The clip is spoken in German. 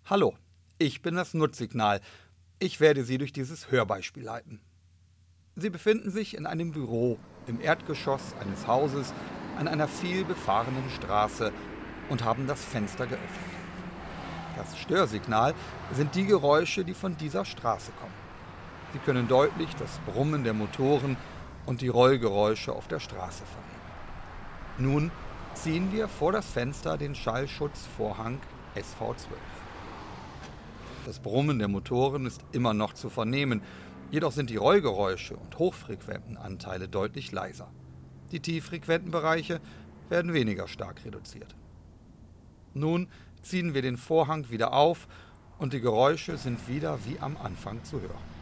Hallo, ich bin das Nutzsignal. Ich werde Sie durch dieses Hörbeispiel leiten. Sie befinden sich in einem Büro im Erdgeschoss eines Hauses an einer viel befahrenen Straße und haben das Fenster geöffnet. Das Störsignal sind die Geräusche, die von dieser Straße kommen. Sie können deutlich das Brummen der Motoren und die Rollgeräusche auf der Straße vernehmen. Nun ziehen wir vor das Fenster den Schallschutzvorhang SV12. Das Brummen der Motoren ist immer noch zu vernehmen, jedoch sind die Rollgeräusche und hochfrequenten Anteile deutlich leiser. Die tieffrequenten Bereiche werden weniger stark reduziert. Nun ziehen wir den Vorhang wieder auf und die Geräusche sind wieder wie am Anfang zu hören.